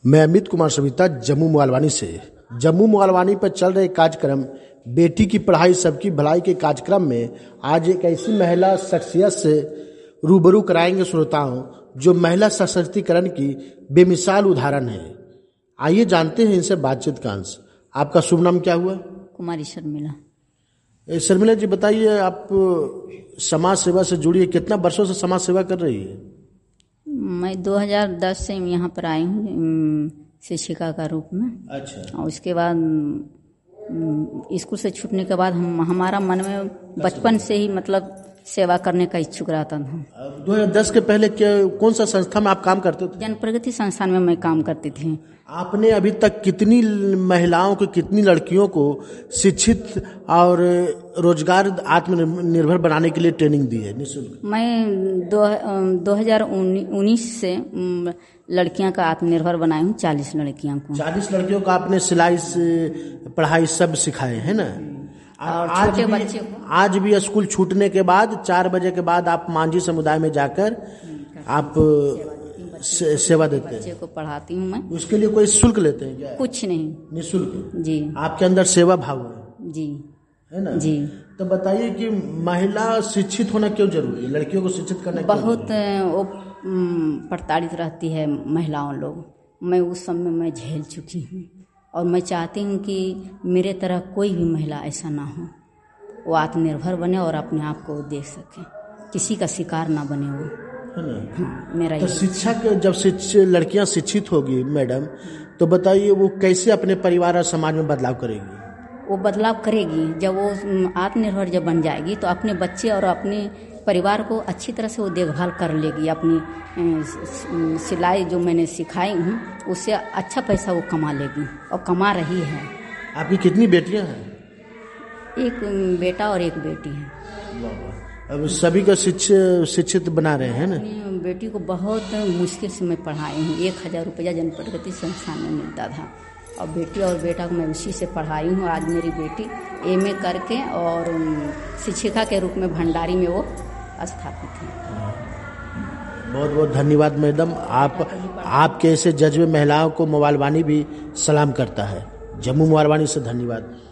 मैं अमित कुमार सविता जम्मू मोहालवानी से। जम्मू मोहालवानी पर चल रहे कार्यक्रम बेटी की पढ़ाई सबकी भलाई के कार्यक्रम में आज एक ऐसी महिला शख्सियत से रूबरू कराएंगे श्रोताओं जो महिला सशक्तिकरण की बेमिसाल उदाहरण है। आइए जानते हैं इनसे बातचीत का अंश। आपका शुभ नाम क्या हुआ? कुमारी शर्मिला। शर्मिला जी बताइए, आप समाज सेवा से जुड़ी है, कितना वर्षों से समाज सेवा कर रही है? मैं 2010 से यहाँ पर आई हूँ शिक्षिका का रूप में। अच्छा। और उसके बाद स्कूल से छूटने के बाद हमारा मन में बचपन से ही मतलब सेवा करने का इच्छुक रहता था। 2010 के पहले कौन सा संस्था में आप काम करते थे? जन प्रगति संस्थान में मैं काम करती थी। आपने अभी तक कितनी महिलाओं को, कितनी लड़कियों को शिक्षित और रोजगार आत्मनिर्भर बनाने के लिए ट्रेनिंग दी है निःशुल्क? मैं 2019 से लड़कियां का आत्मनिर्भर बनाई हूँ। 40 लड़कियां को। 40 लड़कियों को आपने सिलाई पढ़ाई सब सिखाए है ना? और छोटे बच्चे को आज भी स्कूल छूटने के बाद 4 बजे के बाद आप मांझी समुदाय में जाकर आप सेवा देते हैं? बच्चे को पढ़ाती हूँ मैं। उसके लिए कोई शुल्क लेते हैं क्या? कुछ नहीं, निःशुल्क। जी। आपके अंदर सेवा भाव है? जी। है ना? जी। तो बताइए कि महिला शिक्षित होना क्यों जरूरी है? लड़कियों को शिक्षित करना बहुत वो प्रताड़ित रहती है महिलाओं लोग। मैं उस समय मैं झेल चुकी हूँ और मैं चाहती हूँ कि मेरे तरह कोई भी महिला ऐसा ना हो, वो आत्मनिर्भर बने और अपने आप को देख सके, किसी का शिकार ना बने वो, है ना? हाँ, मेरा तो शिक्षा के जब लड़कियां शिक्षित होगी मैडम, तो बताइए वो कैसे अपने परिवार और समाज में बदलाव करेगी? वो बदलाव करेगी जब वो आत्मनिर्भर जब बन जाएगी तो अपने बच्चे और अपने परिवार को अच्छी तरह से वो देखभाल कर लेगी। अपनी सिलाई जो मैंने सिखाई हूँ उससे अच्छा पैसा वो कमा लेगी और कमा रही है। आपकी कितनी बेटियां हैं? एक बेटा और एक बेटी है। अब सभी को शिक्षित बना रहे हैं ना? अपनी बेटी को बहुत मुश्किल से मैं पढ़ाई हूँ। 1000 रुपया जन प्रगति संस्थान में मिलता था और बेटी और बेटा को मैं उसी से पढ़ाई हूँ। आज मेरी बेटी MA करके और शिक्षिका के रूप में भंडारी में वो स्थापित है। बहुत बहुत धन्यवाद मैडम। आपके ऐसे जज्बे महिलाओं को मोहालवानी भी सलाम करता है। जम्मू मोहालवानी से धन्यवाद।